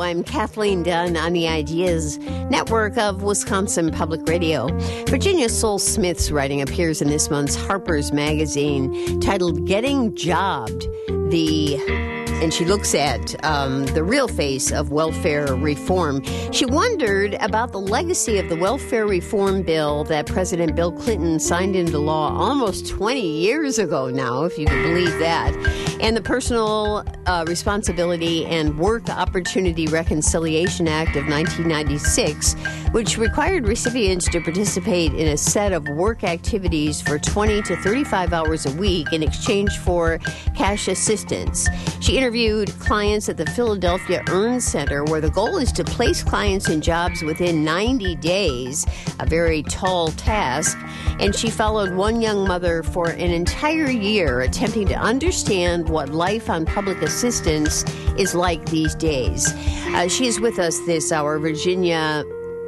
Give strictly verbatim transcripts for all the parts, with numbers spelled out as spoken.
I'm Kathleen Dunn on the Ideas Network of Wisconsin Public Radio. Virginia Sole-Smith's writing appears in this month's Harper's Magazine titled Getting Jobbed, the... and she looks at um, the real face of welfare reform. She wondered about the legacy of the welfare reform bill that President Bill Clinton signed into law almost twenty years ago now, if you can believe that, and the Personal uh, Responsibility and Work Opportunity Reconciliation Act of nineteen ninety-six, which required recipients to participate in a set of work activities for twenty to thirty-five hours a week in exchange for cash assistance. She interviewed clients at the Philadelphia Earn Center, where the goal is to place clients in jobs within ninety days, a very tall task. And she followed one young mother for an entire year, attempting to understand what life on public assistance is like these days. Uh, she is with us this hour. Virginia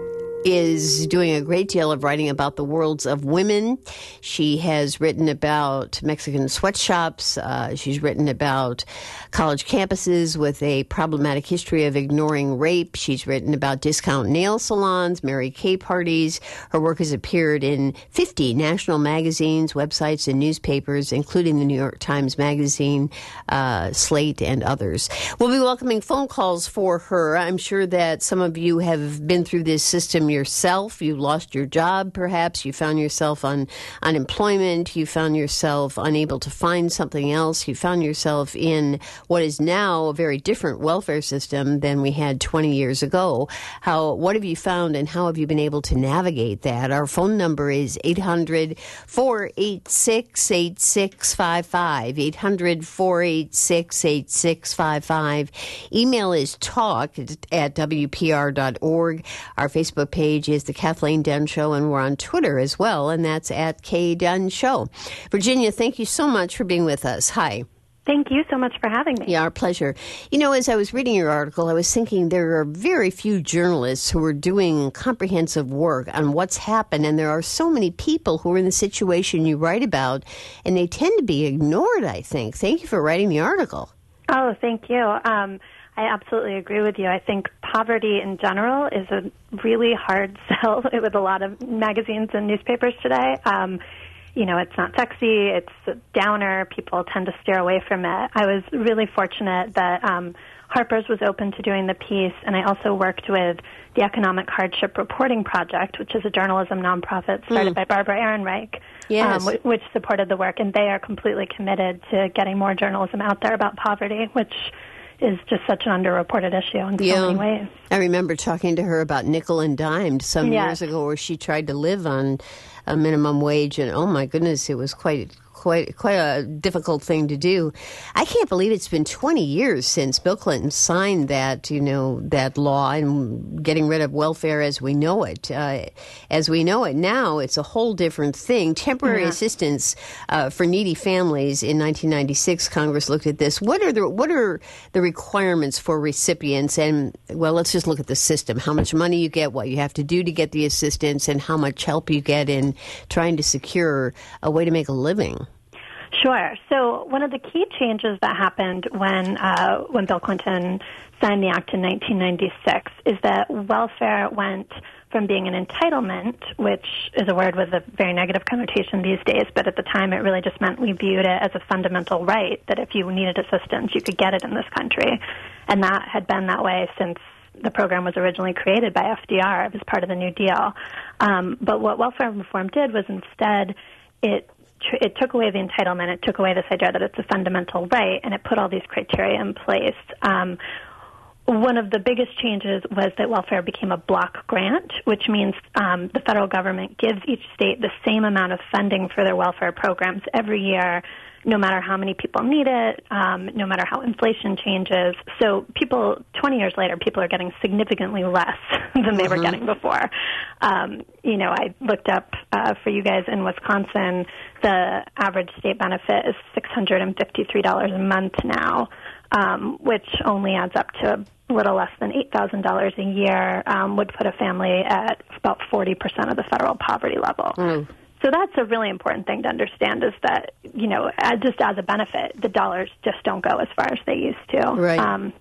is doing a great deal of writing about the worlds of women. She has written about Mexican sweatshops. Uh, she's written about college campuses with a problematic history of ignoring rape. She's written about discount nail salons, Mary Kay parties. Her work has appeared in fifty national magazines, websites, and newspapers, including the New York Times Magazine, uh, Slate, and others. We'll be welcoming phone calls for her. I'm sure that some of you have been through this system yourself. You lost your job, perhaps. You found yourself on unemployment. You found yourself unable to find something else. You found yourself in what is now a very different welfare system than we had twenty years ago. How? What have you found, and how have you been able to navigate that? Our phone number is eight hundred, four eight six, eight six five five, eight hundred, four eight six, eight six five five. Email is talk at W P R dot org. Our Facebook page is The Kathleen Dunn Show, and we're on Twitter as well, and that's at K Dunn Show. Virginia, thank you so much for being with us. Hi. Thank you so much for having me. Yeah, our pleasure. You know, as I was reading your article, I was thinking there are very few journalists who are doing comprehensive work on what's happened, and there are so many people who are in the situation you write about, and they tend to be ignored, I think. Thank you for writing the article. Oh, thank you. Um, I absolutely agree with you. I think poverty in general is a really hard sell with a lot of magazines and newspapers today. Um, you know, it's not sexy, it's a downer, people tend to steer away from it. I was really fortunate that um, Harper's was open to doing the piece, and I also worked with the Economic Hardship Reporting Project, which is a journalism nonprofit started mm. by Barbara Ehrenreich, yes. um, w- which supported the work, and they are completely committed to getting more journalism out there about poverty, which is just such an underreported issue in so yeah. many ways. I remember talking to her about nickel and dimed some yes. years ago, where she tried to live on a minimum wage, and oh my goodness, it was quite quite quite a difficult thing to do. I can't believe it's been twenty years since Bill Clinton signed that, you know, that law and getting rid of welfare as we know it. Uh, as we know it now, it's a whole different thing. Temporary yeah. assistance uh, for needy families in nineteen ninety-six, Congress looked at this. What are the what are the requirements for recipients? And well, let's just look at the system. How much money you get, what you have to do to get the assistance, and how much help you get in trying to secure a way to make a living. Sure. So one of the key changes that happened when uh, when Bill Clinton signed the act in nineteen ninety-six is that welfare went from being an entitlement, which is a word with a very negative connotation these days, but at the time it really just meant we viewed it as a fundamental right, that if you needed assistance, you could get it in this country. And that had been that way since the program was originally created by F D R. It was part of the New Deal. Um, but what welfare reform did was instead it it took away the entitlement, it took away this idea that it's a fundamental right, and it put all these criteria in place. Um, one of the biggest changes was that welfare became a block grant, which means um, the federal government gives each state the same amount of funding for their welfare programs every year, no matter how many people need it, um, no matter how inflation changes. So people, twenty years later, people are getting significantly less than they mm-hmm. were getting before. Um, you know, I looked up uh, for you guys in Wisconsin, the average state benefit is six hundred fifty-three dollars a month now, um, which only adds up to a little less than eight thousand dollars a year, um, would put a family at about forty percent of the federal poverty level. Mm. So that's a really important thing to understand, is that, you know, just as a benefit, the dollars just don't go as far as they used to. Right. Um,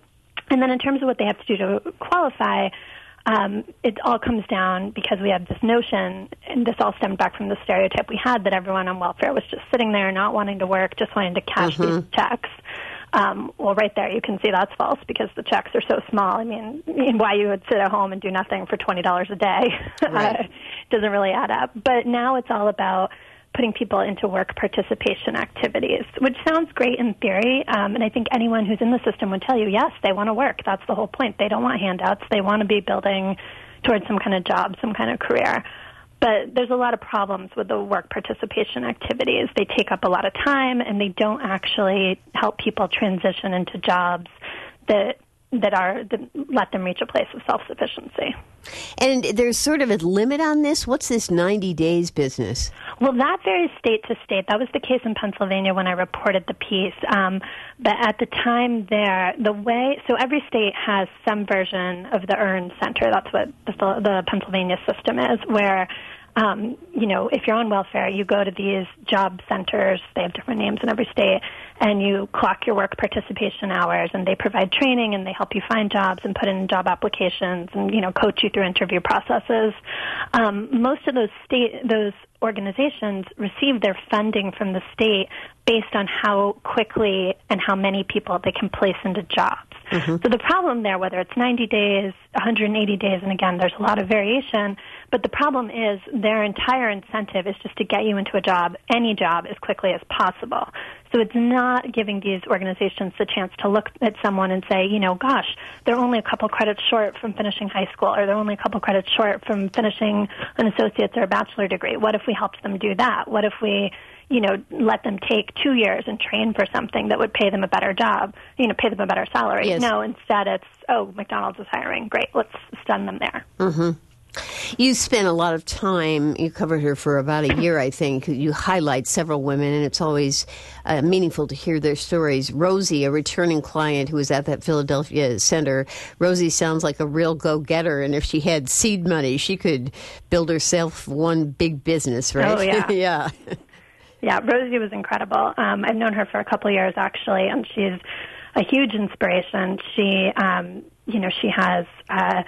And then in terms of what they have to do to qualify, um, it all comes down because we have this notion, and this all stemmed back from the stereotype we had that everyone on welfare was just sitting there not wanting to work, just wanting to cash mm-hmm. these checks. Um, well, right there, you can see that's false because the checks are so small. I mean, I mean why you would sit at home and do nothing for twenty dollars a day right. uh, doesn't really add up. But now it's all about putting people into work participation activities, which sounds great in theory, um, and I think anyone who's in the system would tell you, yes, they want to work. That's the whole point. They don't want handouts. They want to be building towards some kind of job, some kind of career. But there's a lot of problems with the work participation activities. They take up a lot of time, and they don't actually help people transition into jobs that that are that let them reach a place of self-sufficiency. And there's sort of a limit on this? What's this ninety days business? Well, that varies state to state. That was the case in Pennsylvania when I reported the piece. Um, but at the time there, the way, so every state has some version of the EARN Center. That's what the, the Pennsylvania system is, where Um, you know, if you're on welfare, you go to these job centers, they have different names in every state, and you clock your work participation hours, and they provide training, and they help you find jobs and put in job applications and, you know, coach you through interview processes. Um, most of those state, those organizations receive their funding from the state based on how quickly and how many people they can place into jobs. Mm-hmm. So the problem there, whether it's ninety days, one hundred eighty days, and again, there's a lot of variation, but the problem is their entire incentive is just to get you into a job, any job, as quickly as possible. So it's not giving these organizations the chance to look at someone and say, you know, gosh, they're only a couple credits short from finishing high school, or they're only a couple credits short from finishing an associate's or a bachelor degree. What if we helped them do that? What if we, you know, let them take two years and train for something that would pay them a better job, you know, pay them a better salary? Yes. No, instead it's, oh, McDonald's is hiring. Great, let's send them there. Mm-hmm. You spent a lot of time, you covered her for about a year, I think. You highlight several women, and it's always uh, meaningful to hear their stories. Rosie, a returning client who was at that Philadelphia center, Rosie sounds like a real go-getter, and if she had seed money, she could build herself one big business, right? Oh, yeah. yeah. Yeah, Rosie was incredible. Um, I've known her for a couple of years, actually, and she's a huge inspiration. She, um, you know, she has Uh,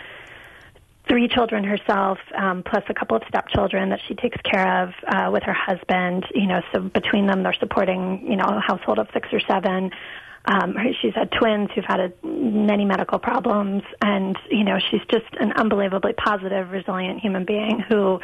three children herself, um, plus a couple of stepchildren that she takes care of uh, with her husband. You know, so between them, they're supporting, you know, a household of six or seven. Um, she's had twins who've had a, many medical problems, and, you know, she's just an unbelievably positive, resilient human being who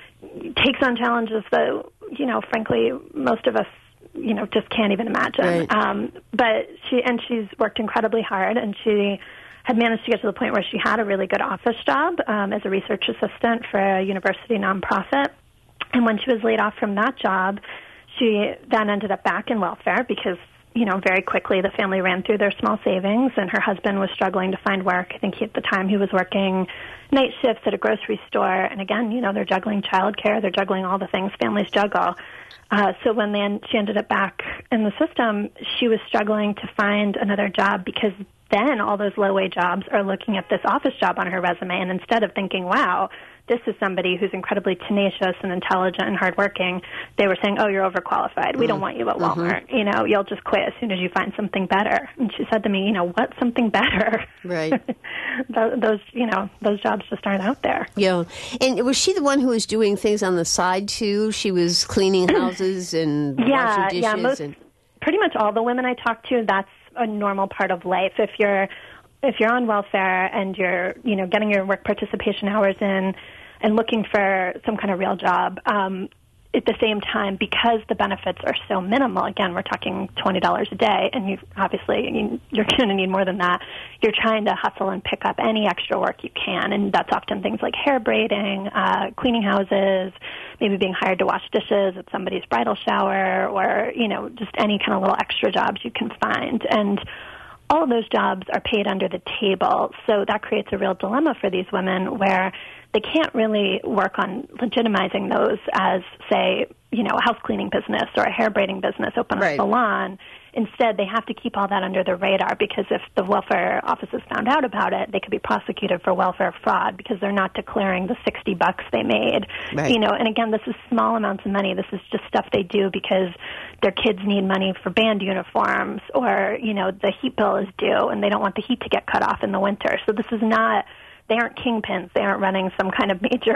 takes on challenges that, you know, frankly, most of us, you know, just can't even imagine. Right. Um, but she, and she's worked incredibly hard, and she had managed to get to the point where she had a really good office job um, as a research assistant for a university nonprofit. And when she was laid off from that job, she then ended up back in welfare because, you know, very quickly the family ran through their small savings, and her husband was struggling to find work. I think he, at the time he was working night shifts at a grocery store. And again, you know, they're juggling childcare, they're juggling all the things families juggle. Uh, so when then she ended up back in the system, she was struggling to find another job because then all those low-wage jobs are looking at this office job on her resume, and instead of thinking, wow, this is somebody who's incredibly tenacious and intelligent and hardworking, they were saying, oh, you're overqualified. We mm-hmm. don't want you at Walmart. Mm-hmm. You know, you'll just quit as soon as you find something better. And she said to me, you know, what's something better? Right. those, you know, those jobs just aren't out there. Yeah. And was she the one who was doing things on the side, too? She was cleaning houses and yeah, washing dishes? Yeah, most, and... pretty much all the women I talked to, that's a normal part of life. If you're if you're on welfare and you're, you know, getting your work participation hours in and looking for some kind of real job, um, at the same time, because the benefits are so minimal, again, we're talking twenty dollars a day, and you obviously you're going to need more than that. You're trying to hustle and pick up any extra work you can, and that's often things like hair braiding, uh, cleaning houses, maybe being hired to wash dishes at somebody's bridal shower, or, you know, just any kind of little extra jobs you can find. And all of those jobs are paid under the table, so that creates a real dilemma for these women where they can't really work on legitimizing those as, say, you know, a house cleaning business or a hair braiding business, open right. a salon. Instead, they have to keep all that under the radar, because if the welfare offices found out about it, they could be prosecuted for welfare fraud because they're not declaring the sixty bucks they made. Right. You know, and again, this is small amounts of money. This is just stuff they do because their kids need money for band uniforms, or, you know, the heat bill is due and they don't want the heat to get cut off in the winter. So this is not, they aren't kingpins. They aren't running some kind of major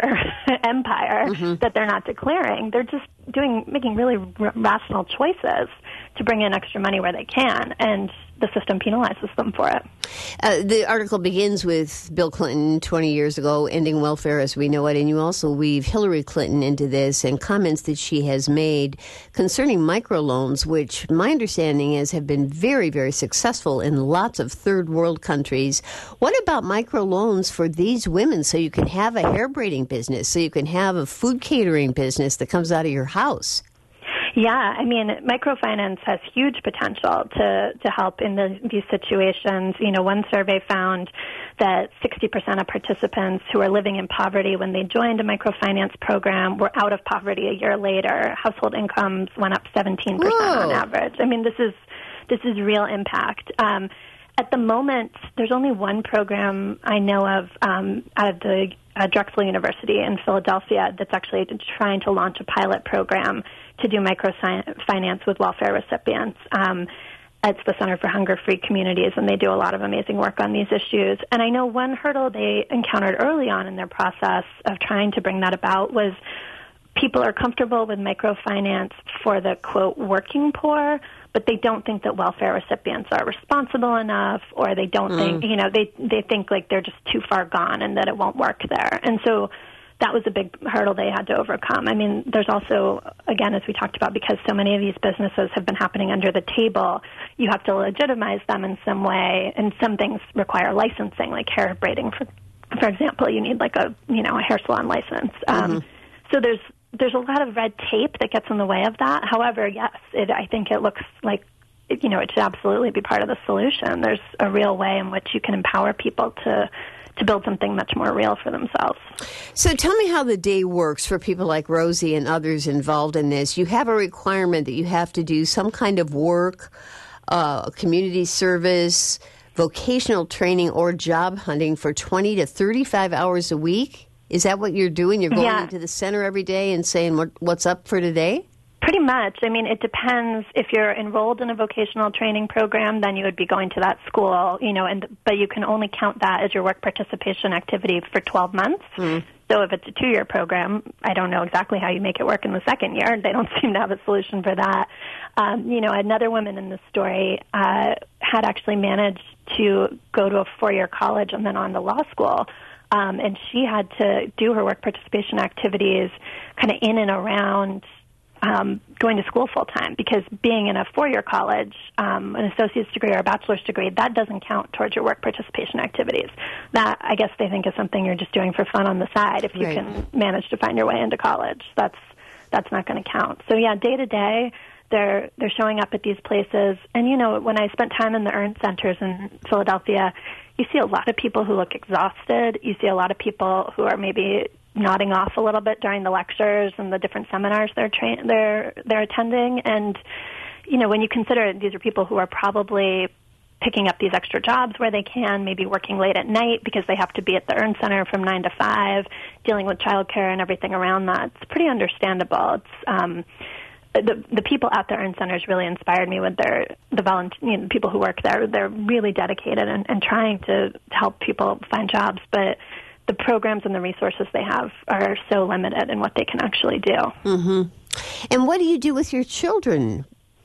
empire mm-hmm. that they're not declaring. They're just doing, making really r- rational choices to bring in extra money where they can, and the system penalizes them for it. Uh, the article begins with Bill Clinton twenty years ago ending welfare as we know it, and you also weave Hillary Clinton into this and comments that she has made concerning microloans, which my understanding is have been very, very successful in lots of third world countries. What about microloans for these women so you can have a hair braiding business, so you can have a food catering business that comes out of your house? Yeah, I mean, microfinance has huge potential to, to help in the, these situations. You know, one survey found that sixty percent of participants who are living in poverty when they joined a microfinance program were out of poverty a year later. Household incomes went up seventeen percent Whoa. on average. I mean, this is this is real impact. Um, at the moment, there's only one program I know of um, out of the uh, Drexel University in Philadelphia that's actually trying to launch a pilot program to do microfinance with welfare recipients. Um, it's the Center for Hunger-Free Communities, and they do a lot of amazing work on these issues. And I know one hurdle they encountered early on in their process of trying to bring that about was people are comfortable with microfinance for the, quote, working poor, but they don't think that welfare recipients are responsible enough, or they don't mm. think, you know, they, they think like they're just too far gone and that it won't work there. And so that was a big hurdle they had to overcome. I mean, there's also, again, as we talked about, because so many of these businesses have been happening under the table, you have to legitimize them in some way, and some things require licensing, like hair braiding, for for example. You need like a, you know, a hair salon license. Mm-hmm. Um, so there's there's a lot of red tape that gets in the way of that. However, yes, it, I think it looks like, you know, it should absolutely be part of the solution. There's a real way in which you can empower people to to build something much more real for themselves. So tell me how the day works for people like Rosie and others involved in this. You have a requirement that you have to do some kind of work, uh, community service, vocational training, or job hunting for twenty to thirty-five hours a week. Is that what you're doing? You're going yeah. into the center every day and saying what, what's up for today? Pretty much. I mean, it depends. If you're enrolled in a vocational training program, then you would be going to that school, you know, and but you can only count that as your work participation activity for twelve months. Mm. So if it's a two-year program, I don't know exactly how you make it work in the second year. They don't seem to have a solution for that. Um, you know, another woman in this story uh, had actually managed to go to a four-year college and then on to law school. Um, and she had to do her work participation activities kind of in and around Um, going to school full-time, because being in a four-year college, um, an associate's degree or a bachelor's degree, that doesn't count towards your work participation activities. That, I guess they think, is something you're just doing for fun on the side if you right. can manage to find your way into college. That's that's not going to count. So, yeah, day-to-day, they're, they're showing up at these places. And, you know, when I spent time in the EARN centers in Philadelphia, you see a lot of people who look exhausted. You see a lot of people who are maybe nodding off a little bit during the lectures and the different seminars they're tra- they're they're attending. And you know, when you consider these are people who are probably picking up these extra jobs where they can, maybe working late at night because they have to be at the EARN Center from nine to five, dealing with childcare and everything around that. It's pretty understandable. It's um, the the people at the EARN Centers really inspired me with their the volunteer you know, people who work there. They're really dedicated and, and trying to, to help people find jobs, but the programs and the resources they have are so limited in what they can actually do. Mm-hmm. And what do you do with your children?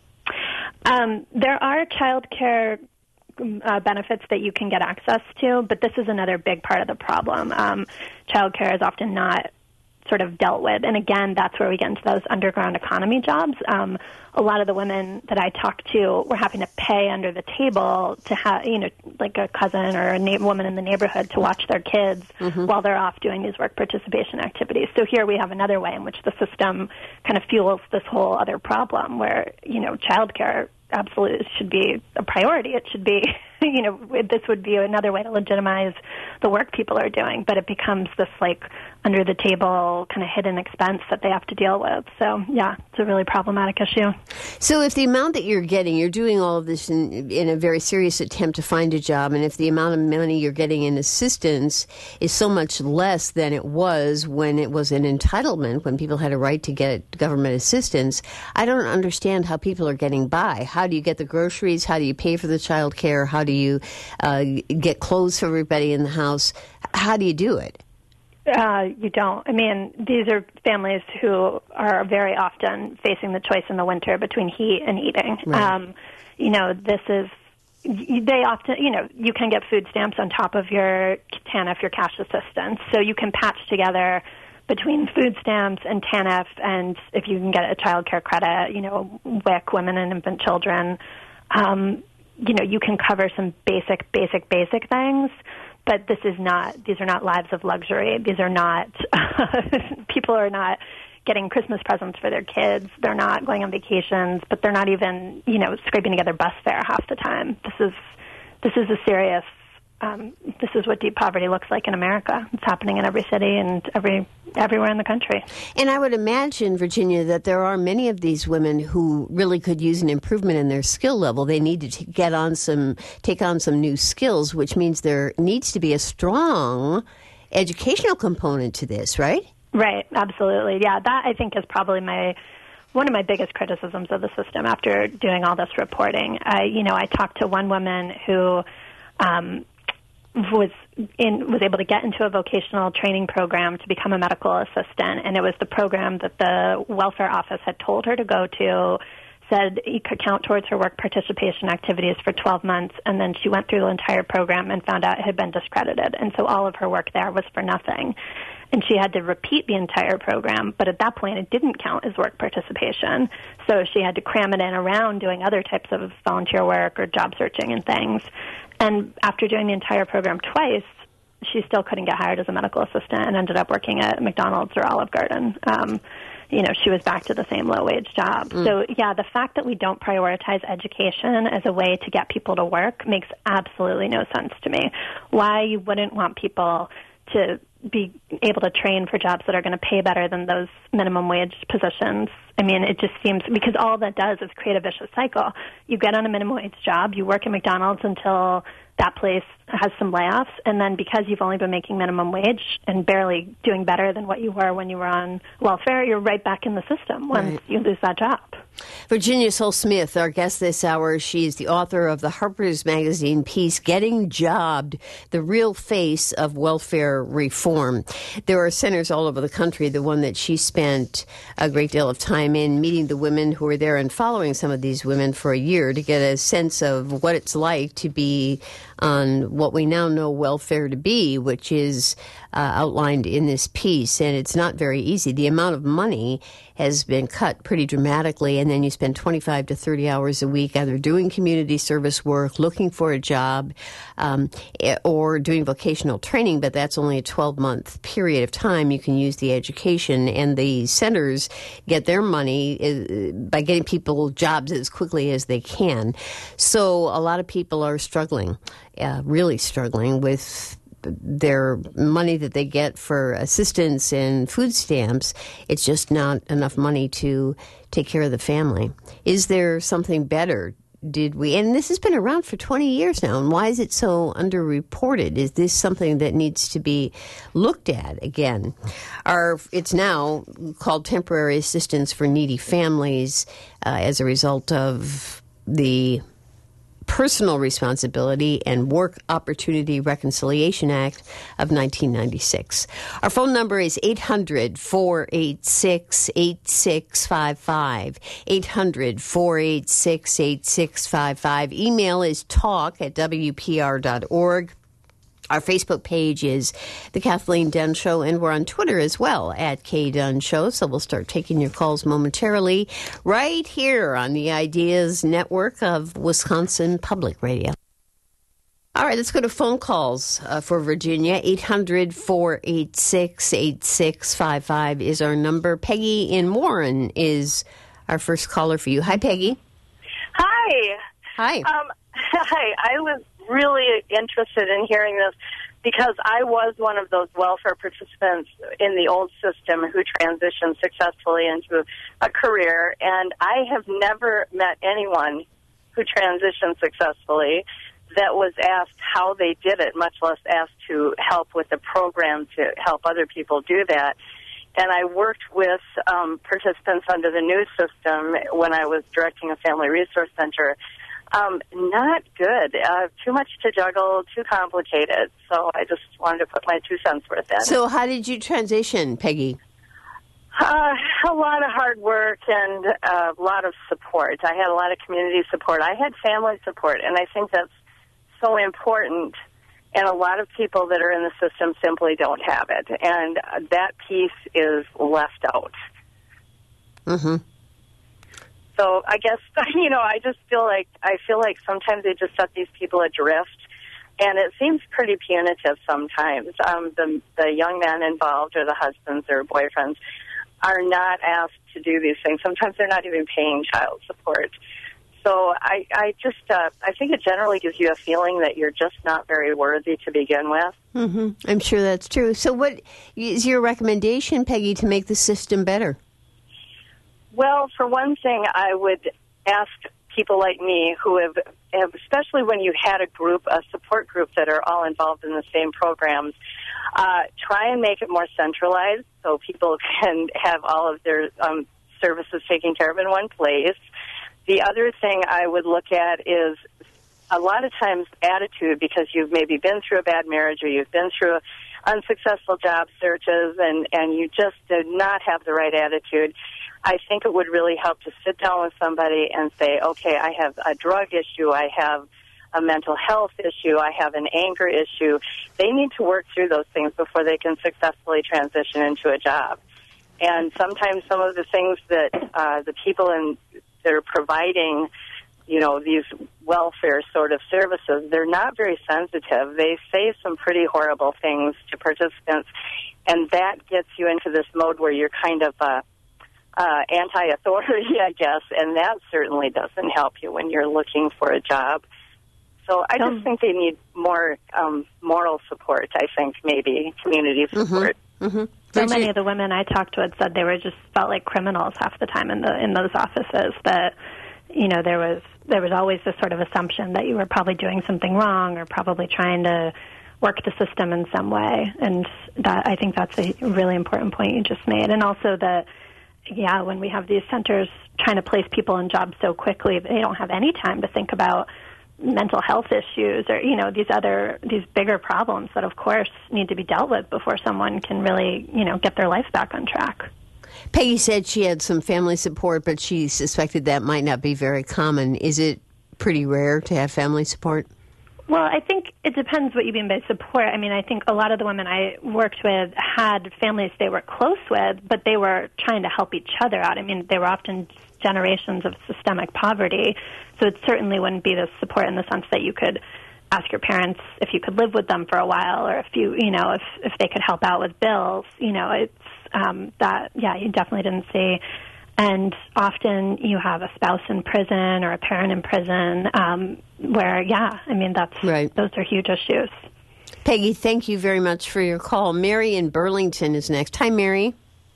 Um, there are child care uh, benefits that you can get access to, but this is another big part of the problem. Um, child care is often not sort of dealt with. And again, that's where we get into those underground economy jobs. Um, a lot of the women that I talked to were having to pay under the table to have, you know, like a cousin or a na- woman in the neighborhood to watch their kids mm-hmm. while they're off doing these work participation activities. So here we have another way in which the system kind of fuels this whole other problem where, you know, childcare absolutely should be a priority. It should be, you know, this would be another way to legitimize the work people are doing, but it becomes this like under the table kind of hidden expense that they have to deal with. So, yeah, it's a really problematic issue. So if the amount that you're getting, you're doing all of this in, in a very serious attempt to find a job, and if the amount of money you're getting in assistance is so much less than it was when it was an entitlement, when people had a right to get government assistance, I don't understand how people are getting by. How do you get the groceries? How do you pay for the child care? How do you uh, get clothes for everybody in the house? How do you do it? Uh, you don't. I mean, these are families who are very often facing the choice in the winter between heat and eating. Right. Um, you know, this is, they often, you know, you can get food stamps on top of your TANF, your cash assistance. So you can patch together between food stamps and TANF, and if you can get a child care credit, you know, W I C, women and infant children, um, you know, you can cover some basic, basic, basic things. But this is not, these are not lives of luxury. These are not, people are not getting Christmas presents for their kids. They're not going on vacations, but they're not even, you know, scraping together bus fare half the time. This is, this is a serious, um, this is what deep poverty looks like in America. It's happening in every city and every everywhere in the country. And I would imagine, Virginia, that there are many of these women who really could use an improvement in their skill level. They need to t- get on some, take on some new skills, which means there needs to be a strong educational component to this, right? Right, absolutely. Yeah, that I think is probably my one of my biggest criticisms of the system after doing all this reporting. I, you know, I talked to one woman who um, was in was able to get into a vocational training program to become a medical assistant, and it was the program that the welfare office had told her to go to, said it could count towards her work participation activities for twelve months, and then she went through the entire program and found out it had been discredited, and so all of her work there was for nothing. And she had to repeat the entire program, but at that point it didn't count as work participation, so she had to cram it in around doing other types of volunteer work or job searching and things. And after doing the entire program twice, she still couldn't get hired as a medical assistant and ended up working at McDonald's or Olive Garden. Um, you know, she was back to the same low-wage job. Mm. So, yeah, the fact that we don't prioritize education as a way to get people to work makes absolutely no sense to me. Why you wouldn't want people to be able to train for jobs that are going to pay better than those minimum wage positions. I mean, it just seems, because all that does is create a vicious cycle. You get on a minimum wage job, you work at McDonald's until that place has some layoffs, and then because you've only been making minimum wage and barely doing better than what you were when you were on welfare, you're right back in the system once right. you lose that job. Virginia Soule-Smith, our guest this hour, she's the author of the Harper's Magazine piece, Getting Jobbed, the Real Face of Welfare Reform. There are centers all over the country. The one that she spent a great deal of time in, meeting the women who are there and following some of these women for a year to get a sense of what it's like to be on what we now know welfare to be, which is uh, outlined in this piece. And it's not very easy. The amount of money has been cut pretty dramatically, and then you spend twenty-five to thirty hours a week either doing community service work, looking for a job, um, or doing vocational training, but that's only a twelve-month period of time. You can use the education, and the centers get their money by getting people jobs as quickly as they can. So a lot of people are struggling, uh, really struggling with their money that they get for assistance and food stamps. It's just not enough money to take care of the family. Is there something better? Did we, and this has been around for twenty years now, and why is it so underreported? Is this something that needs to be looked at again? Our, it's now called Temporary Assistance for Needy Families uh, as a result of the Personal Responsibility and Work Opportunity Reconciliation Act of nineteen ninety-six. Our phone number is eight hundred, four eight six, eight six five five, eight hundred, four eight six, eight six five five. Email is talk at w p r dot org. Our Facebook page is The Kathleen Dunn Show, and we're on Twitter as well, at K Dunn Show. So we'll start taking your calls momentarily right here on the Ideas Network of Wisconsin Public Radio. All right, let's go to phone calls uh, for Virginia. eight hundred, four eight six, eight six five five is our number. Peggy in Warren is our first caller for you. Hi, Peggy. Hi. Hi. Um, hi. I was really interested in hearing this because I was one of those welfare participants in the old system who transitioned successfully into a career, and I have never met anyone who transitioned successfully that was asked how they did it, much less asked to help with a program to help other people do that. And I worked with um, participants under the new system when I was directing a family resource center. Um, not good. Uh, too much to juggle, too complicated. So I just wanted to put my two cents worth in. So how did you transition, Peggy? Uh, a lot of hard work and uh, a lot of support. I had a lot of community support. I had family support, and I think that's so important. And a lot of people that are in the system simply don't have it. And that piece is left out. Mm-hmm. So I guess, you know, I just feel like, I feel like sometimes they just set these people adrift. And it seems pretty punitive sometimes. Um, the, the young men involved or the husbands or boyfriends are not asked to do these things. Sometimes they're not even paying child support. So I, I just, uh, I think it generally gives you a feeling that you're just not very worthy to begin with. Mm-hmm. I'm sure that's true. So what is your recommendation, Peggy, to make the system better? Well, for one thing, I would ask people like me who have, have, especially when you had a group, a support group that are all involved in the same programs, uh, try and make it more centralized so people can have all of their um, services taken care of in one place. The other thing I would look at is a lot of times attitude, because you've maybe been through a bad marriage or you've been through unsuccessful job searches and, and you just did not have the right attitude. I think it would really help to sit down with somebody and say, okay, I have a drug issue, I have a mental health issue, I have an anger issue. They need to work through those things before they can successfully transition into a job. And sometimes some of the things that uh, the people in that are providing, you know, these welfare sort of services, they're not very sensitive. They say some pretty horrible things to participants, and that gets you into this mode where you're kind of uh, uh, anti-authority, I guess, and that certainly doesn't help you when you're looking for a job. So I just think they need more um, moral support, I think, maybe, community support. Mm-hmm. Mm-hmm. So many of the women I talked to had said they were just felt like criminals half the time in the in those offices. That, you know, there was there was always this sort of assumption that you were probably doing something wrong or probably trying to work the system in some way. And that I think that's a really important point you just made. And also that, yeah, when we have these centers trying to place people in jobs so quickly, they don't have any time to think about mental health issues or, you know, these other, these bigger problems that, of course, need to be dealt with before someone can really, you know, get their life back on track. Peggy said she had some family support, but she suspected that might not be very common. Is it pretty rare to have family support? Well, I think it depends what you mean by support. I mean, I think a lot of the women I worked with had families they were close with, but they were trying to help each other out. I mean, they were often generations of systemic poverty, so it certainly wouldn't be the support in the sense that you could ask your parents if you could live with them for a while, or if you, you know, if if they could help out with bills. You know, it's um, that. Yeah, you definitely didn't see. And often you have a spouse in prison or a parent in prison, um, where, yeah, I mean, that's right. Those are huge issues. Peggy, thank you very much for your call. Mary in Burlington is next. Hi, Mary.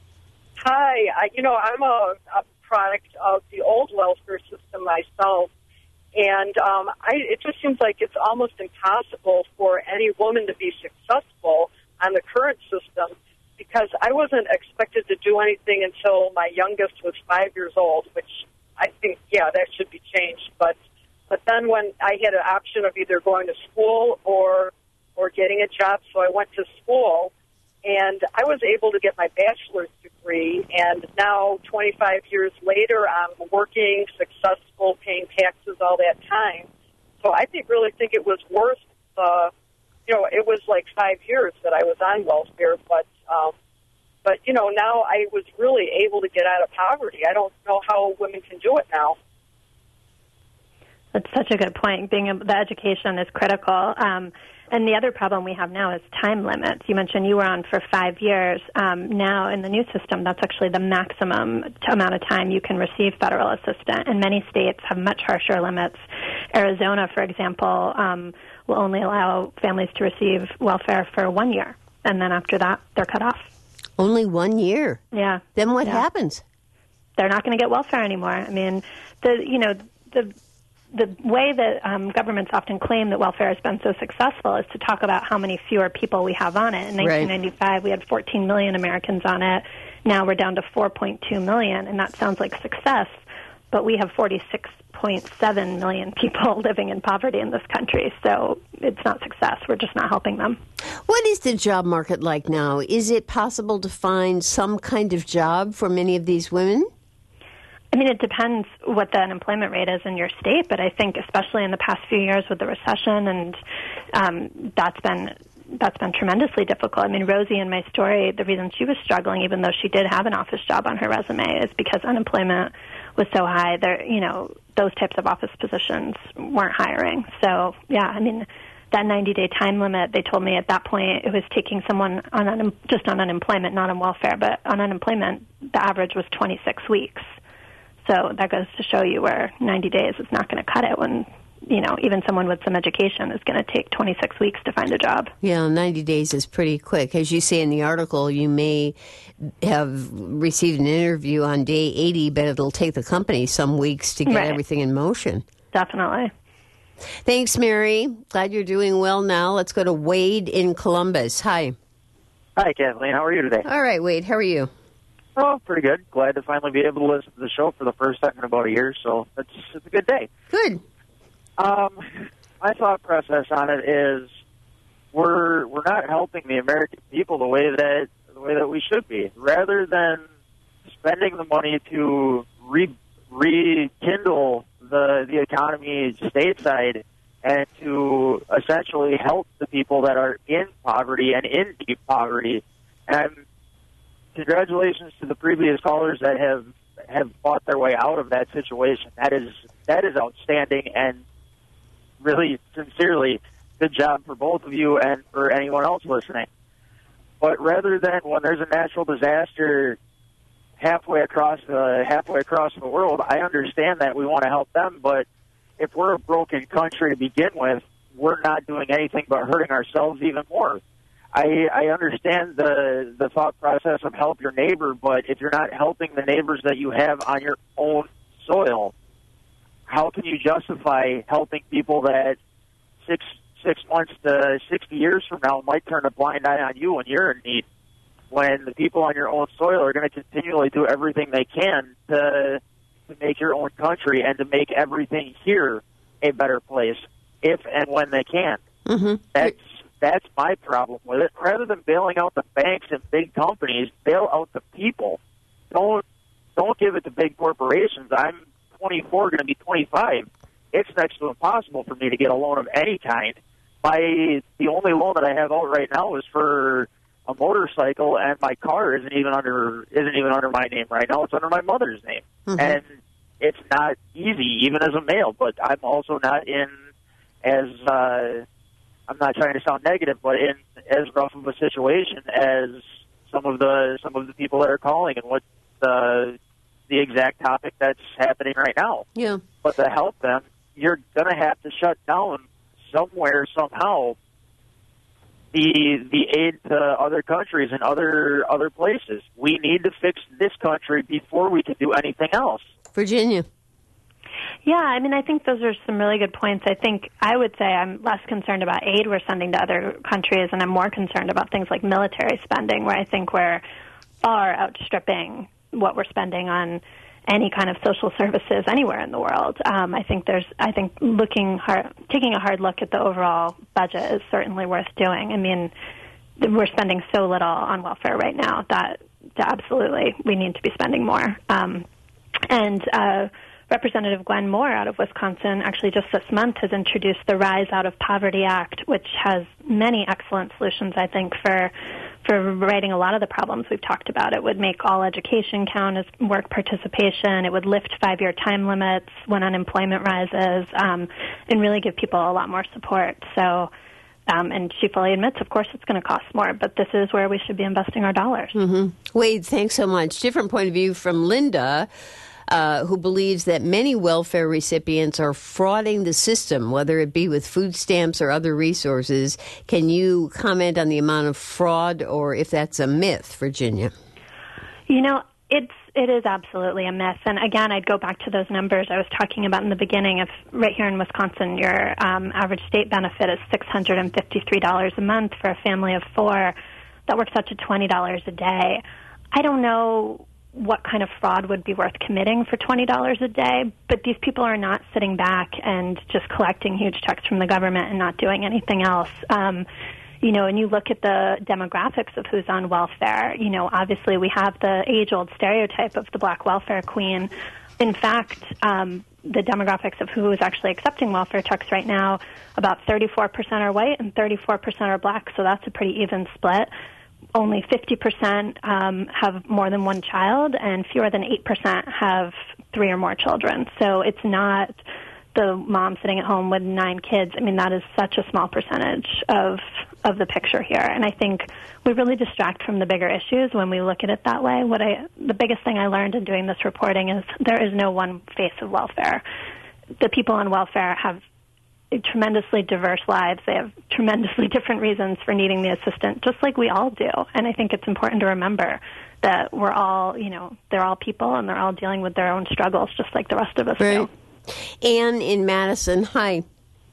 Hi. I, you know, I'm a, a product of the old welfare system myself, and um, I, it just seems like it's almost impossible for any woman to be successful on the current system, because I wasn't expected to do anything until my youngest was five years old, which I think, yeah, that should be changed. But but then when I had an option of either going to school or or getting a job, so I went to school, and I was able to get my bachelor's degree, and now twenty-five years later, I'm working, successful, paying taxes all that time. So I think really think it was worth the, you know, it was like five years that I was on welfare, but Um, but, you know, now I was really able to get out of poverty. I don't know how women can do it now. That's such a good point. Being able, the education is critical. Um, and the other problem we have now is time limits. You mentioned you were on for five years. Um, now in the new system, that's actually the maximum t- amount of time you can receive federal assistance. And many states have much harsher limits. Arizona, for example, um, will only allow families to receive welfare for one year, and then after that, they're cut off. Only one year? Yeah. Then what yeah. happens? They're not going to get welfare anymore. I mean, the you know the the way that um, governments often claim that welfare has been so successful is to talk about how many fewer people we have on it. In nineteen ninety-five, right. we had fourteen million Americans on it. Now we're down to four point two million, and that sounds like success, but we have forty-six point seven million people living in poverty in this country, so it's not success. We're just not helping them. What is the job market like now? Is it possible to find some kind of job for many of these women? I mean, it depends what the unemployment rate is in your state, but I think especially in the past few years with the recession, and um, that's been that's been tremendously difficult. I mean, Rosie in my story, the reason she was struggling, even though she did have an office job on her resume, is because unemployment was so high. There, you know, those types of office positions weren't hiring. So, yeah, I mean, that ninety-day time limit, they told me at that point it was taking someone on un- just on unemployment, not on welfare, but on unemployment, the average was twenty-six weeks. So that goes to show you where ninety days is not going to cut it when, you know, even someone with some education is going to take twenty-six weeks to find a job. Yeah, ninety days is pretty quick. As you say in the article, you may have received an interview on day eighty, but it'll take the company some weeks to get right. everything in motion. Definitely. Thanks, Mary. Glad you're doing well now. Let's go to Wade in Columbus. Hi. Hi, Kathleen. How are you today? All right, Wade. How are you? Oh, pretty good. Glad to finally be able to listen to the show for the first time in about a year, so it's, it's a good day. Good. Um, my thought process on it is we're we're not helping the American people the way that the way that we should be. Rather than spending the money to re, rekindle the the economy stateside and to essentially help the people that are in poverty and in deep poverty. And congratulations to the previous callers that have have fought their way out of that situation. That is that is outstanding, and really, sincerely, good job for both of you and for anyone else listening. But rather than when there's a natural disaster halfway across the halfway across the world, I understand that we want to help them, but if we're a broken country to begin with, we're not doing anything but hurting ourselves even more. I, I understand the the thought process of help your neighbor, but if you're not helping the neighbors that you have on your own soil, how can you justify helping people that six six months to sixty years from now might turn a blind eye on you when you're in need, when the people on your own soil are going to continually do everything they can to to make your own country and to make everything here a better place, if and when they can. Mm-hmm. That's That's my problem with it. Rather than bailing out the banks and big companies, bail out the people. Don't don't give it to big corporations. I'm twenty-four, going to be twenty-five. It's next to impossible for me to get a loan of any kind. My the only loan that I have out right now is for a motorcycle, and my car isn't even under isn't even under my name right now. It's under my mother's name, mm-hmm. and it's not easy, even as a male. But I'm also not in as uh, I'm not trying to sound negative, but in as rough of a situation as some of the some of the people that are calling and what the the exact topic that's happening right now. Yeah. But to help them, you're going to have to shut down somewhere, somehow, the the aid to other countries and other other places. We need to fix this country before we can do anything else. Virginia. Yeah, I mean, I think those are some really good points. I think I would say I'm less concerned about aid we're sending to other countries, and I'm more concerned about things like military spending, where I think we're far outstripping what we're spending on any kind of social services anywhere in the world. Um, I think there's, I think looking hard, taking a hard look at the overall budget is certainly worth doing. I mean, we're spending so little on welfare right now that, that absolutely we need to be spending more. Um, and uh, Representative Glenn Moore out of Wisconsin actually just this month has introduced the Rise Out of Poverty Act, which has many excellent solutions, I think, for for righting a lot of the problems we've talked about. It would make all education count as work participation. It would lift five-year time limits when unemployment rises, um, and really give people a lot more support. So, um, and she fully admits, of course, it's going to cost more, but this is where we should be investing our dollars. Mm-hmm. Wade, thanks so much. Different point of view from Linda. uh, who believes that many welfare recipients are frauding the system, whether it be with food stamps or other resources. Can you comment on the amount of fraud or if that's a myth, Virginia? You know, it's it is absolutely a myth. And again, I'd go back to those numbers I was talking about in the beginning. If right here in Wisconsin, your um, average state benefit is six hundred fifty-three dollars a month for a family of four, that works out to twenty dollars a day. I don't know what kind of fraud would be worth committing for twenty dollars a day, but these people are not sitting back and just collecting huge checks from the government and not doing anything else. Um, You know, and you look at the demographics of who's on welfare, you know, obviously we have the age-old stereotype of the black welfare queen. In fact, um, the demographics of who is actually accepting welfare checks right now, about thirty-four percent are white and thirty-four percent are black, so that's a pretty even split. Only fifty percent um, have more than one child, and fewer than eight percent have three or more children. So it's not the mom sitting at home with nine kids. I mean, that is such a small percentage of of the picture here. And I think we really distract from the bigger issues when we look at it that way. What I, the biggest thing I learned in doing this reporting is there is no one face of welfare. The people on welfare have tremendously diverse lives. They have tremendously different reasons for needing the assistance, just like we all do. And I think it's important to remember that we're all, you know, they're all people and they're all dealing with their own struggles, just like the rest of us right. do. Anne in Madison, hi.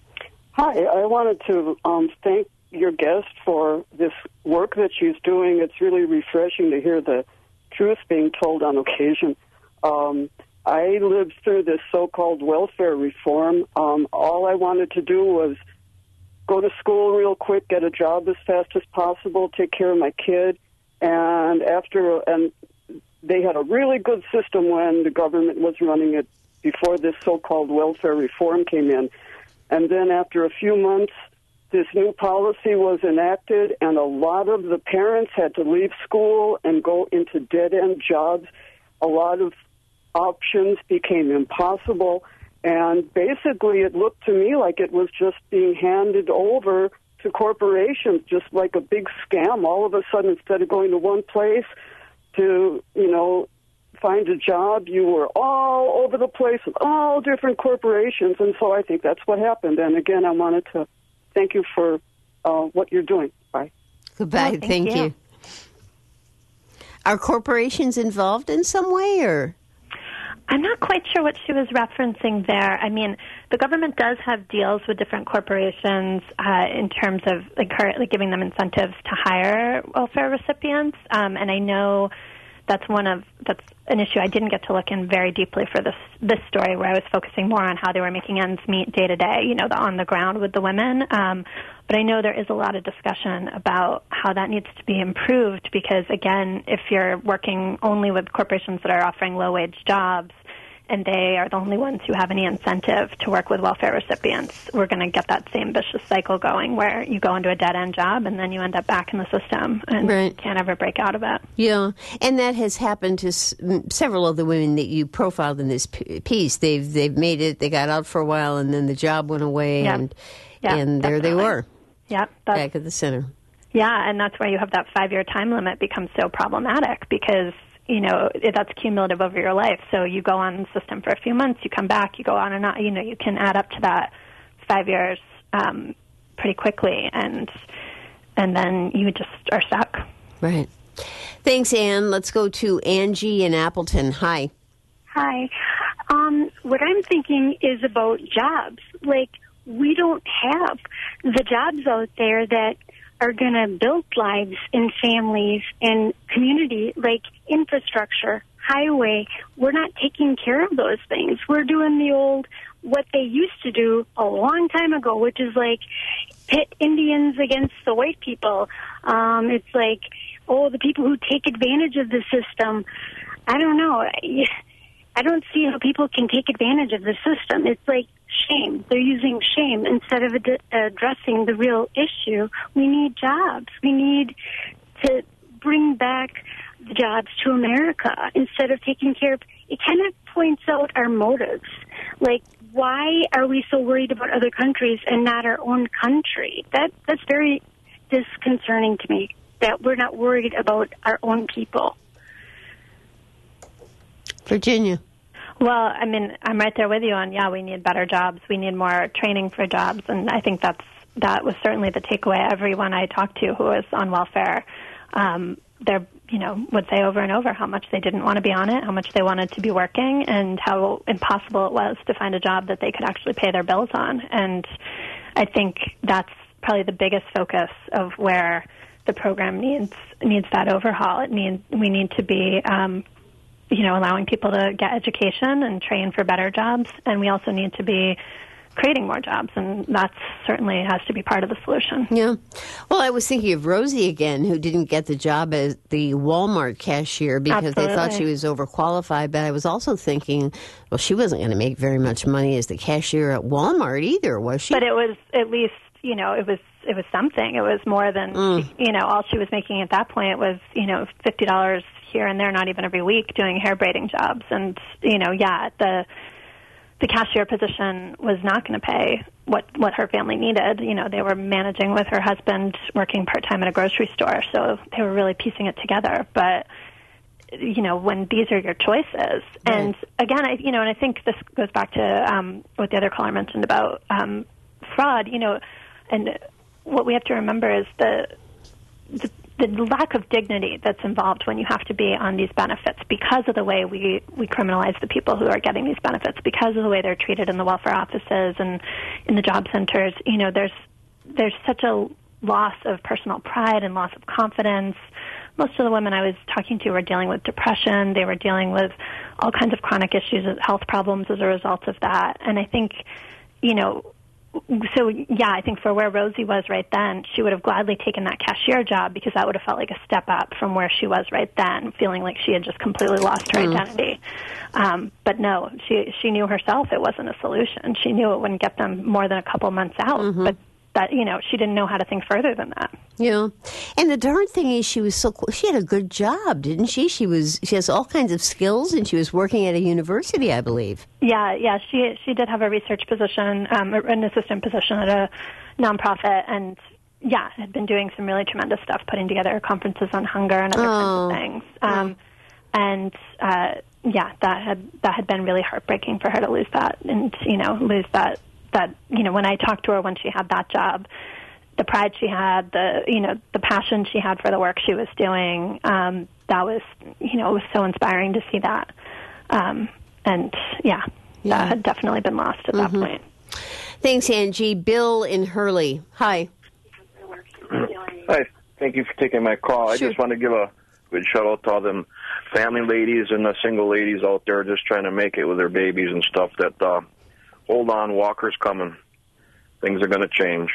Hi, I wanted to um, thank your guest for this work that she's doing. It's really refreshing to hear the truth being told on occasion. Um, I lived through this so-called welfare reform. Um, all I wanted to do was go to school real quick, get a job as fast as possible, take care of my kid, and after and they had a really good system when the government was running it before this so-called welfare reform came in. And then after a few months, this new policy was enacted, and a lot of the parents had to leave school and go into dead-end jobs. A lot of options became impossible, and basically it looked to me like it was just being handed over to corporations, just like a big scam. All of a sudden, instead of going to one place to, you know, find a job, you were all over the place with all different corporations, and so I think that's what happened. And again, I wanted to thank you for uh, what you're doing. Bye. Goodbye. Oh, thank thank you. you. Are corporations involved in some way, or? I'm not quite sure what she was referencing there. I mean, the government does have deals with different corporations uh, in terms of like, like giving them incentives to hire welfare recipients, um, and I know that's one of that's an issue I didn't get to look in very deeply for this this story, where I was focusing more on how they were making ends meet day to day, you know, the on the ground with the women. Um, but I know there is a lot of discussion about how that needs to be improved because, again, if you're working only with corporations that are offering low wage jobs, and they are the only ones who have any incentive to work with welfare recipients, we're going to get that same vicious cycle going where you go into a dead-end job and then you end up back in the system and right. can't ever break out of it. Yeah, and that has happened to s- several of the women that you profiled in this p- piece. They've they've made it, they got out for a while, and then the job went away, yep. and yep, and there definitely. they were, yep, back at the center. Yeah, and that's why you have that five-year time limit becomes so problematic because you know, that's cumulative over your life. So you go on the system for a few months, you come back, you go on and on, you know, you can add up to that five years um, pretty quickly, and and then you just are stuck. Right. Thanks, Anne. Let's go to Angie in Appleton. Hi. Hi. Um, what I'm thinking is about jobs. Like, we don't have the jobs out there that are going to build lives and families and community, like infrastructure, highway. We're not taking care of those things. We're doing the old, what they used to do a long time ago, which is like pit Indians against the white people. Um, it's like, oh, the people who take advantage of the system. I don't know. I don't see how people can take advantage of the system. It's like shame. They're using shame instead of ad- addressing the real issue. We need jobs. We need to bring back the jobs to America instead of taking care of. It kind of points out our motives. Like, why are we so worried about other countries and not our own country? That that's very disconcerting to me, that we're not worried about our own people. Virginia. Well, I mean, I'm right there with you on, yeah, we need better jobs. We need more training for jobs. And I think that's that was certainly the takeaway. Everyone I talked to who was on welfare, um, they're, you know, would say over and over how much they didn't want to be on it, how much they wanted to be working, and how impossible it was to find a job that they could actually pay their bills on. And I think that's probably the biggest focus of where the program needs needs that overhaul. It needs we need to be, um, you know, allowing people to get education and train for better jobs, and we also need to be creating more jobs, and that certainly has to be part of the solution. Yeah. Well, I was thinking of Rosie again, who didn't get the job as the Walmart cashier because Absolutely. they thought she was overqualified. But I was also thinking, well, she wasn't going to make very much money as the cashier at Walmart either, was she? But it was at least, you know, it was it was something. It was more than, Mm. you know, all she was making at that point was, you know, fifty dollars here and there, not even every week, doing hair braiding jobs. And, you know, yeah, the the cashier position was not going to pay what, what her family needed. You know, they were managing with her husband, working part-time at a grocery store, so they were really piecing it together. But, you know, when these are your choices, Right. and again, I, you know, and I think this goes back to um, what the other caller mentioned about um, fraud, you know, and what we have to remember is the, the the lack of dignity that's involved when you have to be on these benefits because of the way we, we criminalize the people who are getting these benefits, because of the way they're treated in the welfare offices and in the job centers. You know, there's there's such a loss of personal pride and loss of confidence. Most of the women I was talking to were dealing with depression. They were dealing with all kinds of chronic issues, health problems as a result of that. And I think, you know, so, yeah, I think for where Rosie was right then, she would have gladly taken that cashier job because that would have felt like a step up from where she was right then, feeling like she had just completely lost her mm. identity. Um, but no, she she knew herself it wasn't a solution. She knew it wouldn't get them more than a couple months out. Mm-hmm. But that, you know, she didn't know how to think further than that. Yeah. And the darn thing is she was so she had a good job, didn't she? She was she has all kinds of skills, and she was working at a university, I believe. Yeah, yeah, she she did have a research position, um, an assistant position at a nonprofit, and yeah, had been doing some really tremendous stuff, putting together conferences on hunger and other oh. kinds of things. Um, oh. And uh, yeah, that had that had been really heartbreaking for her to lose that, and you know, lose that that you know, when I talked to her when she had that job, the pride she had, the you know, the passion she had for the work she was doing, um, that was you know, it was so inspiring to see that. Um, And, yeah, yeah, that had definitely been lost at mm-hmm. that point. Thanks, Angie. Bill in Hurley. Hi. Hi. Thank you for taking my call. Sure. I just want to give a good shout-out to all them family ladies and the single ladies out there just trying to make it with their babies and stuff. That uh, hold on, Walker's coming. Things are going to change.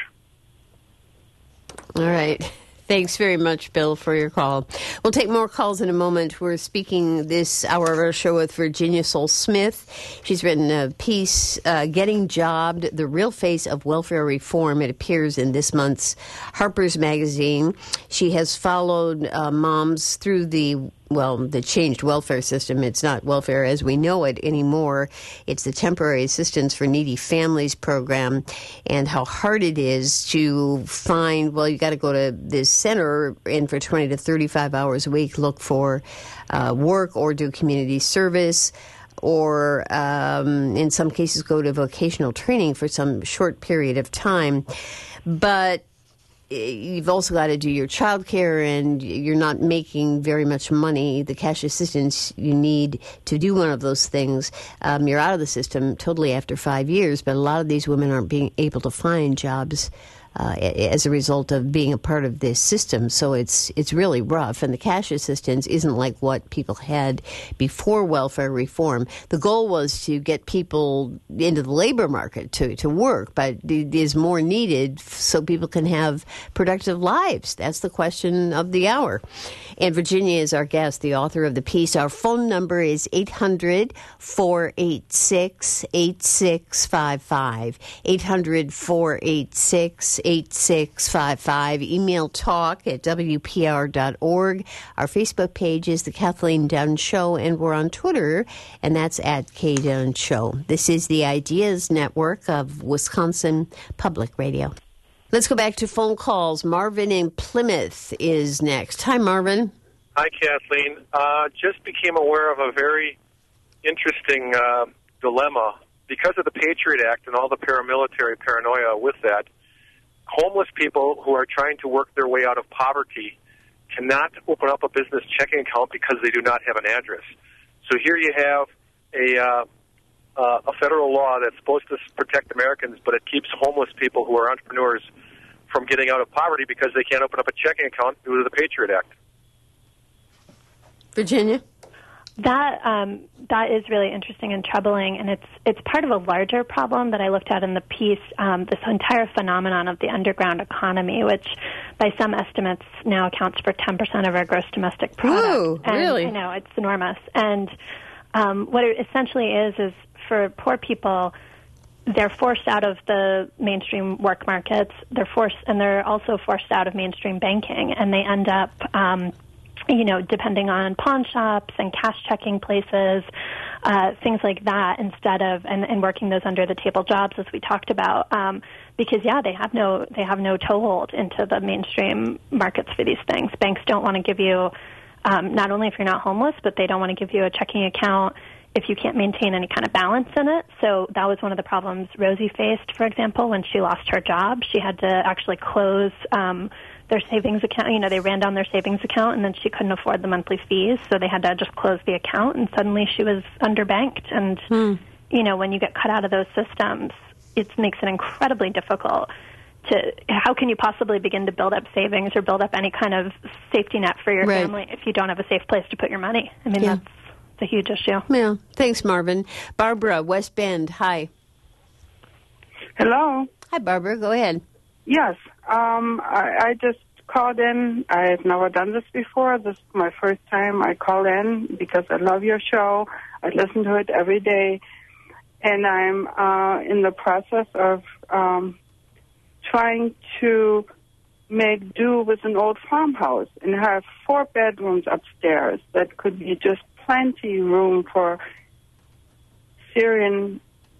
All right. Thanks very much, Bill, for your call. We'll take more calls in a moment. We're speaking this hour of our show with Virginia Soule-Smith. She's written a piece, uh, Getting Jobbed, The Real Face of Welfare Reform. It appears in this month's Harper's Magazine. She has followed uh, moms through the well, the changed welfare system. It's not welfare as we know it anymore. It's the Temporary Assistance for Needy Families program, and how hard it is to find, well, you got to go to this center and for twenty to thirty-five hours a week look for uh, work or do community service, or um, in some cases go to vocational training for some short period of time. But you've also got to do your child care, and you're not making very much money. The cash assistance you need to do one of those things, um, you're out of the system totally after five years, but a lot of these women aren't being able to find jobs uh, as a result of being a part of this system. So it's it's really rough, and the cash assistance isn't like what people had before welfare reform. The goal was to get people into the labor market to, to work, but it is more needed so people can have productive lives. That's the question of the hour. And Virginia is our guest, the author of the piece. Our phone number is eight hundred, four eight six, eight six five five, eight hundred, four eight six, eight six five five. Email talk at W P R dot org. Our Facebook page is The Kathleen Dunn Show, and we're on Twitter, and that's at K Dunn Show. This is the Ideas Network of Wisconsin Public Radio. Let's go back to phone calls. Marvin in Plymouth is next. Hi, Marvin. Hi, Kathleen. Uh, just became aware of a very interesting uh, dilemma. Because of the Patriot Act and all the paramilitary paranoia with that, homeless people who are trying to work their way out of poverty cannot open up a business checking account because they do not have an address. So here you have a uh, uh, a federal law that's supposed to protect Americans, but it keeps homeless people who are entrepreneurs from getting out of poverty because they can't open up a checking account due to the Patriot Act. Virginia? That um, that is really interesting and troubling, and it's it's part of a larger problem that I looked at in the piece. Um, this entire phenomenon of the underground economy, which, by some estimates, now accounts for ten percent of our gross domestic product. Ooh, and really? I know, it's enormous. And um, what it essentially is is for poor people, they're forced out of the mainstream work markets. They're forced, and they're also forced out of mainstream banking, and they end up. Um, you know, depending on pawn shops and cash checking places, uh, things like that, instead of and, and working those under the table jobs as we talked about, um, because yeah, they have no they have no toehold into the mainstream markets for these things. Banks don't want to give you um, not only if you're not homeless, but they don't want to give you a checking account if you can't maintain any kind of balance in it. So that was one of the problems Rosie faced, for example, when she lost her job. She had to actually close um, their savings account. You know, they ran down their savings account, and then she couldn't afford the monthly fees, so they had to just close the account, and suddenly she was underbanked. And, hmm. you know, when you get cut out of those systems, it makes it incredibly difficult to, how can you possibly begin to build up savings or build up any kind of safety net for your right. family if you don't have a safe place to put your money? I mean, yeah. that's a huge issue. Yeah. Thanks, Marvin. Barbara, West Bend. Hi. Hello. Hi, Barbara. Go ahead. Yes. Um, I, I just called in. I've never done this before. This is my first time I call in because I love your show. I listen to it every day. And I'm uh, in the process of um, trying to make do with an old farmhouse and have four bedrooms upstairs that could be just plenty room for Syrian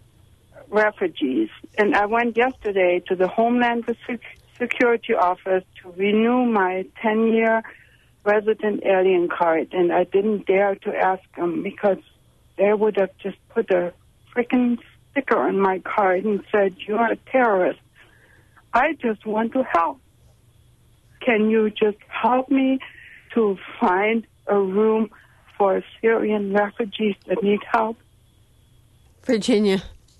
refugees. And I went yesterday to the Homeland Security Office to renew my ten-year resident alien card, and I didn't dare to ask them because they would have just put a freaking sticker on my card and said, "You're a terrorist." I just want to help. Can you just help me to find a room for Syrian refugees that need help? Virginia.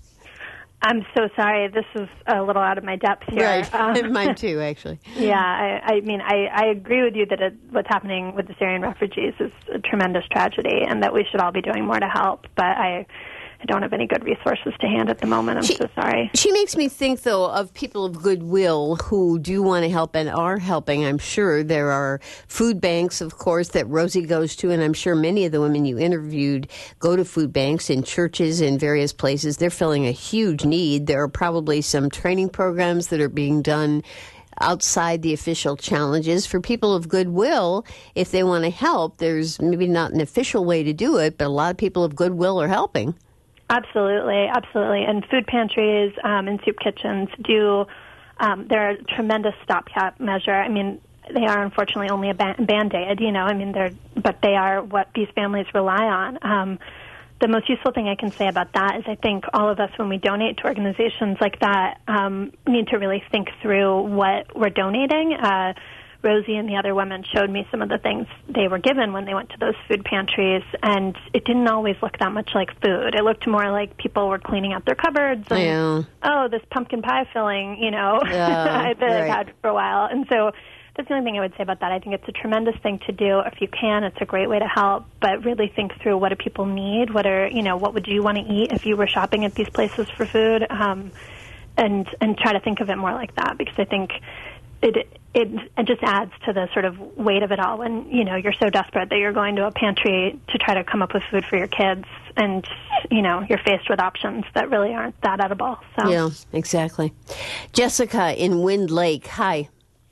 I'm so sorry. This is a little out of my depth here. Right. Um, Mine too, actually. Yeah, I, I mean, I, I agree with you that it, what's happening with the Syrian refugees is a tremendous tragedy and that we should all be doing more to help. But I, I don't have any good resources to hand at the moment. I'm she, so sorry. She makes me think, though, of people of goodwill who do want to help and are helping. I'm sure there are food banks, of course, that Rosie goes to, and I'm sure many of the women you interviewed go to food banks in churches in various places. They're filling a huge need. There are probably some training programs that are being done outside the official challenges for people of goodwill. If they want to help, there's maybe not an official way to do it, but a lot of people of goodwill are helping. Absolutely, absolutely. And food pantries um, and soup kitchens do, um, they're a tremendous stopgap measure. I mean, they are unfortunately only a ba- Band-Aid, you know, I mean, they're, but they are what these families rely on. Um, the most useful thing I can say about that is I think all of us, when we donate to organizations like that, um, need to really think through what we're donating. Uh, Rosie and the other women showed me some of the things they were given when they went to those food pantries, and it didn't always look that much like food. It looked more like people were cleaning out their cupboards and, yeah. oh, this pumpkin pie filling, you know, yeah, that right. I've had for a while. And so that's the only thing I would say about that. I think it's a tremendous thing to do. If you can, it's a great way to help, but really think through what do people need? What are, you know, what would you want to eat if you were shopping at these places for food? Um, and, and try to think of it more like that, because I think It, it it just adds to the sort of weight of it all when, you know, you're so desperate that you're going to a pantry to try to come up with food for your kids, and, you know, you're faced with options that really aren't that edible. So. Yeah, exactly. Jessica in Wind Lake, hi.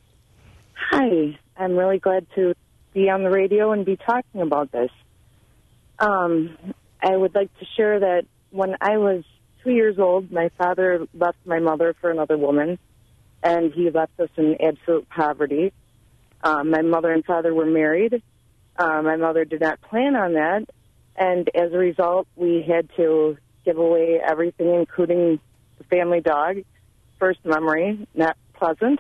Hi. I'm really glad to be on the radio and be talking about this. Um, I would like to share that when I was two years old, my father left my mother for another woman, and he left us in absolute poverty. Um, my mother and father were married. Uh, my mother did not plan on that, And as a result, we had to give away everything, including the family dog. First memory, not pleasant.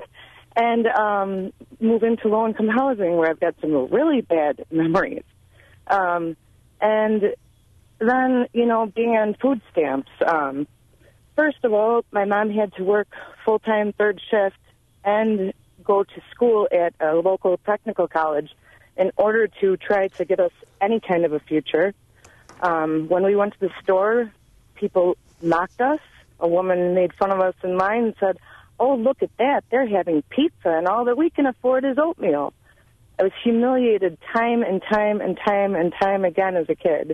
and um, move into low-income housing, where I've got some really bad memories. Um, and then, you know, being on food stamps. Um, first of all, my mom had to work full-time third shift and go to school at a local technical college in order to try to get us any kind of a future. Um, when we went to the store, people mocked us. A woman made fun of us in line and said, "Oh, look at that. They're having pizza, and all that we can afford is oatmeal." I was humiliated time and time and time and time again as a kid.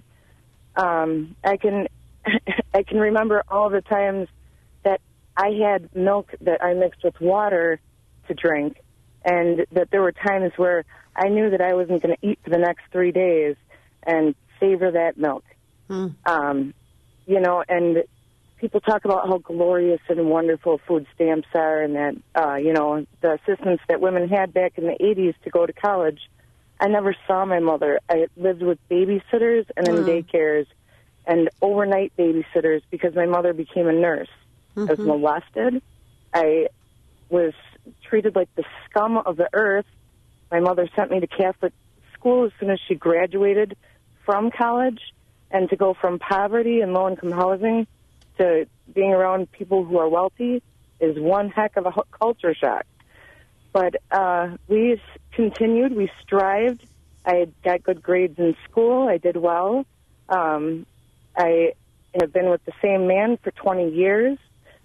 Um, I can I can remember all the times that I had milk that I mixed with water to drink, and that there were times where I knew that I wasn't going to eat for the next three days and savor that milk. Hmm. Um, you know, and people talk about how glorious and wonderful food stamps are, and that, uh, you know, the assistance that women had back in the eighties to go to college. I never saw my mother. I lived with babysitters and in mm. daycares and overnight babysitters because my mother became a nurse. Mm-hmm. I was molested. I was treated like the scum of the earth. My mother sent me to Catholic school as soon as she graduated from college, and to go from poverty and low-income housing to being around people who are wealthy is one heck of a culture shock. But uh, we continued. We strived. I got good grades in school. I did well. Um, I have been with the same man for twenty years.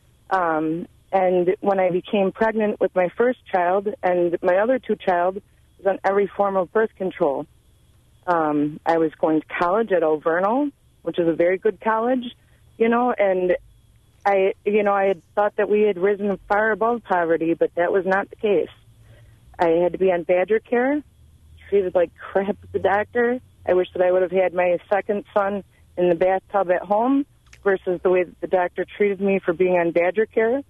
Um, and when I became pregnant with my first child, and my other two child was on every form of birth control. Um, I was going to college at Vernal, which is a very good college, you know, and I, you know, I had thought that we had risen far above poverty, but that was not the case. I had to be on Badger care, treated like crap at the doctor. I wish that I would have had my second son in the bathtub at home versus the way that the doctor treated me for being on Badger care.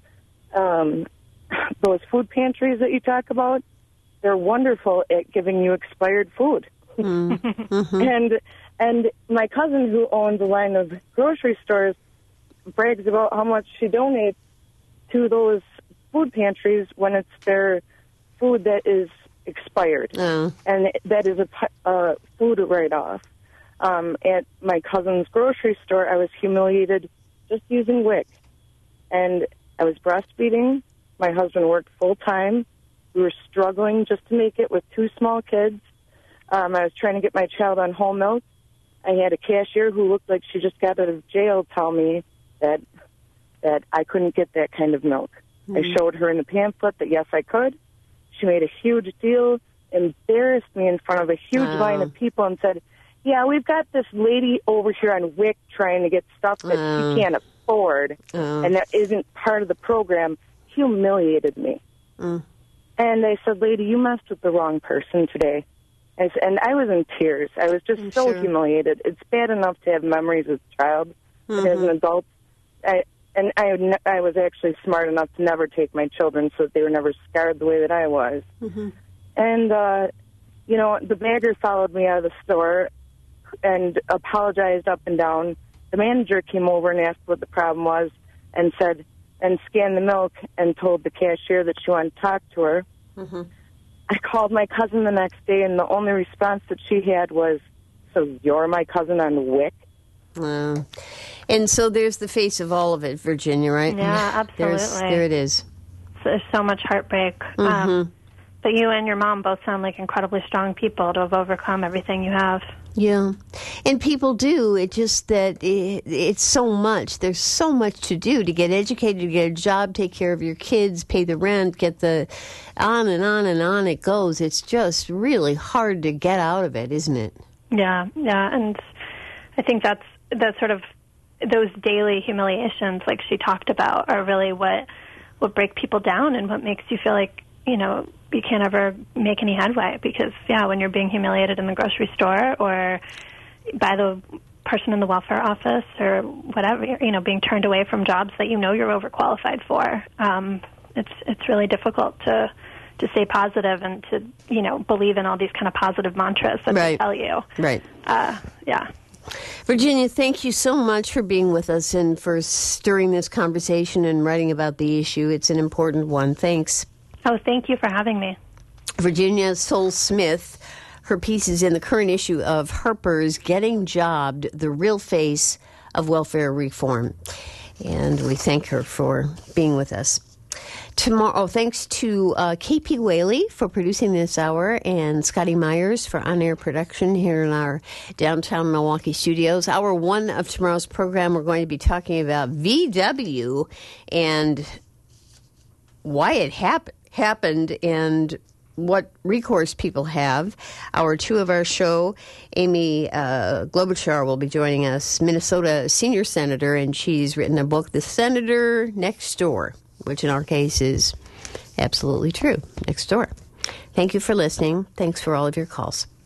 Um, those food pantries that you talk about, they're wonderful at giving you expired food. Mm-hmm. and and my cousin, who owns a line of grocery stores, brags about how much she donates to those food pantries when it's their food that is expired. Oh. And that is a uh, food write-off. Um, at my cousin's grocery store, I was humiliated just using WIC. And I was breastfeeding. My husband worked full-time. We were struggling just to make it with two small kids. Um, I was trying to get my child on whole milk. I had a cashier who looked like she just got out of jail tell me that that I couldn't get that kind of milk. Mm-hmm. I showed her in the pamphlet that, yes, I could. She made a huge deal, embarrassed me in front of a huge oh. line of people and said, yeah, we've got this lady over here on WIC trying to get stuff that oh. she can't afford, oh. and that isn't part of the program. Humiliated me. Mm. And I said, lady, you messed with the wrong person today. And I was in tears. I was just I'm so sure. humiliated. It's bad enough to have memories as a child, mm-hmm. but as an adult, I, and I, I was actually smart enough to never take my children so that they were never scarred the way that I was. Mm-hmm. And, uh, you know, the bagger followed me out of the store and apologized up and down. The manager came over and asked what the problem was and said, and scanned the milk and told the cashier that she wanted to talk to her. Mm-hmm. I called my cousin the next day, and the only response that she had was, so you're my cousin on WIC? Uh, and so there's the face of all of it, Virginia, right? Yeah, absolutely. There's, there it is. So there's so much heartbreak. Mm-hmm. Um, but you and your mom both sound like incredibly strong people to have overcome everything you have. Yeah. And people do. It's just that it, it's so much. There's so much to do to get educated, to get a job, take care of your kids, pay the rent, get the on and on and on it goes. It's just really hard to get out of it, isn't it? Yeah, yeah. And I think that's, that's sort of those daily humiliations like she talked about are really what, what break people down and what makes you feel like, you know, you can't ever make any headway because, yeah, when you're being humiliated in the grocery store or by the person in the welfare office or whatever, you know, being turned away from jobs that you know you're overqualified for, um, it's it's really difficult to to stay positive and to, you know, believe in all these kind of positive mantras that right. they tell you. Right. uh, yeah. Virginia, thank you so much for being with us and for stirring this conversation and writing about the issue. It's an important one. Thanks. Oh, thank you for having me. Virginia Soule-Smith. Her piece is in the current issue of Harper's Getting Jobbed, the Real Face of Welfare Reform. And we thank her for being with us. Tomorrow, oh, thanks to uh, K P Whaley for producing this hour and Scotty Myers for on-air production here in our downtown Milwaukee studios. Hour one of tomorrow's program, we're going to be talking about V W and why it hap- happened and what recourse people have. Hour two of our show, Amy uh, Klobuchar will be joining us, Minnesota senior senator, and she's written a book, The Senator Next Door, which in our case is absolutely true, next door. Thank you for listening. Thanks for all of your calls.